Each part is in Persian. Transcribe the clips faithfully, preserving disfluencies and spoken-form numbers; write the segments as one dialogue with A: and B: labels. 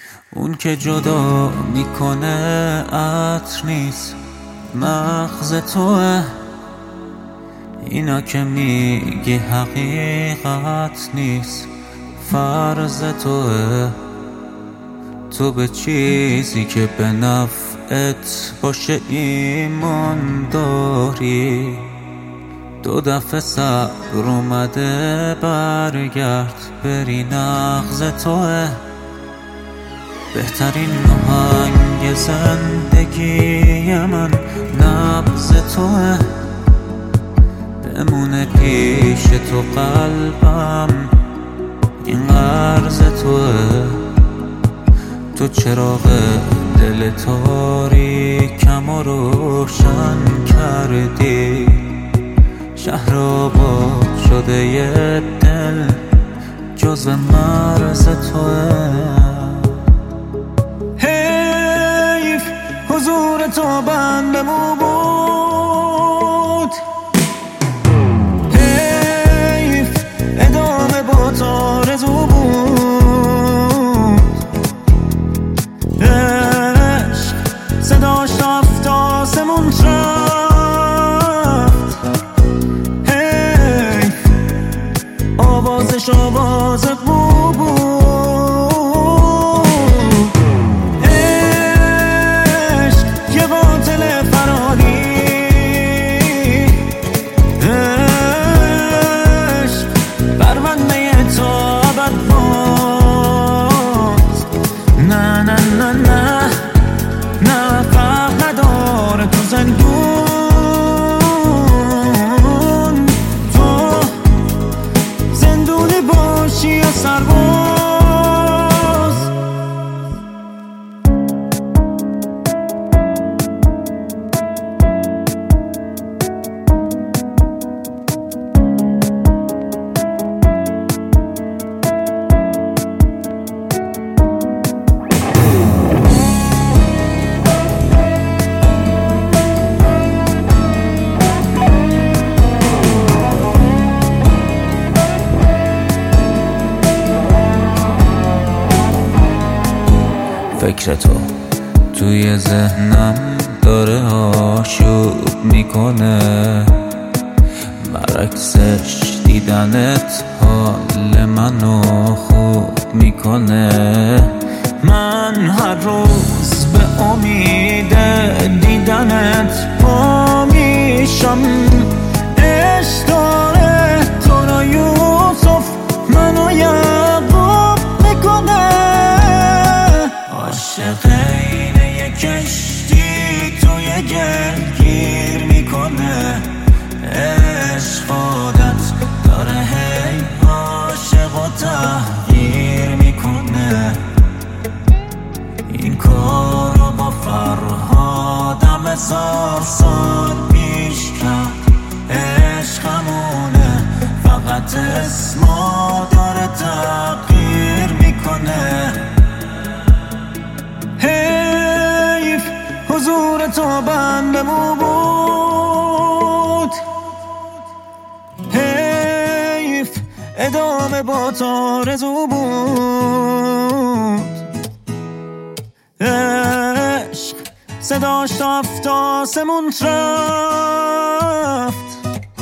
A: اون که جدا میکنه عطر نیست، مغز توه. اینا که میگی حقیقت نیست، فرض توه. تو به چیزی که به نفعت باشه ایمان داری. دو دفعه صبر اومده برگرد، بری نغز توه. بهترین آهنگ زندگی من نبض توه. بمونه پیش تو قلبم، این قرض توه. تو چراغ دل تاریکم و روشن کردی. شهر آباد شده یه دل جزو مرز توه. حیف حضور تو بندمو بود، حیف ادامه با تو آرزو بود. عشق صداش رفت آسمون رفت، حیف آوازش آواز بو بود. عشق یه قاتل فراری، عشق پرونده تو ابد باز. نه نه نه نه نه فرق نداره تو زندون، تو زندونی باشی یا سرباز. فکر تو توی ذهنم داره آشوب میکنه، برعکسش دیدنت حال منو خوب میکنه. من هر روز به امید دیدنت پا میشم. عشق داره تو را یوسف منو یعقوب میکنه. عاشق اینه یه کشتی توی گلگیر میکنه. عشق عادت داره هی عاشق و تحقیر میکنه. این کارو با فرهادم هزار سال پیش کرد. عشقمونه فقط اسمو داره تغییر میکنه. حیف حضور تو بندمو بود، حیف ادامه با تو آرزو بود. عشق صداش رفت آسمون رفت،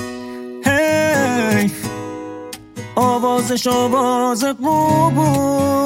A: حیف آوازش آواز بو بود.